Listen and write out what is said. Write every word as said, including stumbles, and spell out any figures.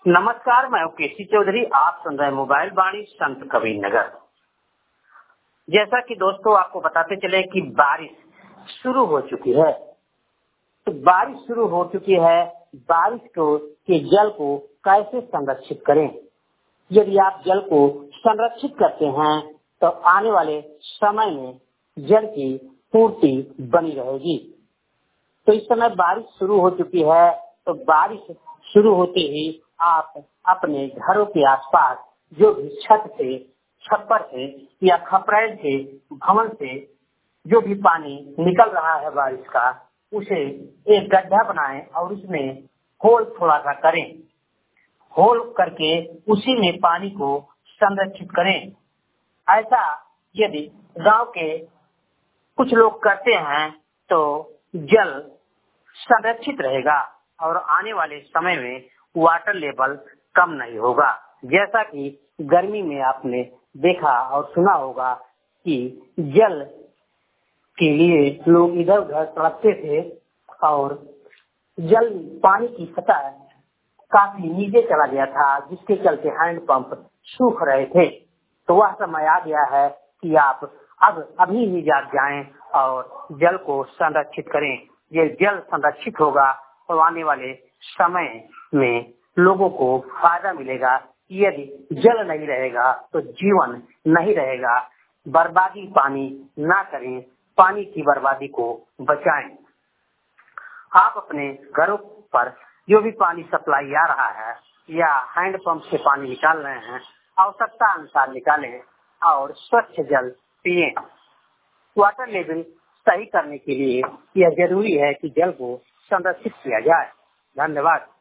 नमस्कार, मैं केसी चौधरी। आप सुन रहे हैं मोबाइल वाणी संत कबीर नगर। जैसा कि दोस्तों आपको बताते चले कि बारिश शुरू हो चुकी है। तो बारिश शुरू हो चुकी है, बारिश को के जल को कैसे संरक्षित करें। यदि आप जल को संरक्षित करते हैं तो आने वाले समय में जल की पूर्ति बनी रहेगी। तो इस समय बारिश शुरू हो चुकी है, तो बारिश शुरू होते ही आप अपने घरों के आसपास जो भी छत से, छप्पर से या खपरेल से, भवन से जो भी पानी निकल रहा है बारिश का, उसे एक गड्ढा बनाएं और उसमें होल थोड़ा सा करें। होल करके उसी में पानी को संरक्षित करें। ऐसा यदि गांव के कुछ लोग करते हैं तो जल संरक्षित रहेगा और आने वाले समय में वाटर लेवल कम नहीं होगा। जैसा कि गर्मी में आपने देखा और सुना होगा कि जल के लिए लोग इधर उधर तड़पते थे और जल पानी की सतह काफी नीचे चला गया था, जिसके चलते हैंडपंप सूख रहे थे। तो वह समय आ गया है कि आप अब अभी ही जाग जाएं और जल को संरक्षित करें। ये जल संरक्षित होगा तो आने वाले समय में लोगों को फायदा मिलेगा। यदि जल नहीं रहेगा तो जीवन नहीं रहेगा। बर्बादी पानी ना करें, पानी की बर्बादी को बचाएं। आप अपने घरों पर जो भी पानी सप्लाई आ रहा है या हैंडपंप से पानी निकाल रहे हैं, आवश्यकता अनुसार निकालें और स्वच्छ जल पिएं। वाटर लेवल सही करने के लिए यह जरूरी है कि जल को संरक्षित किया जाए। धन्यवाद।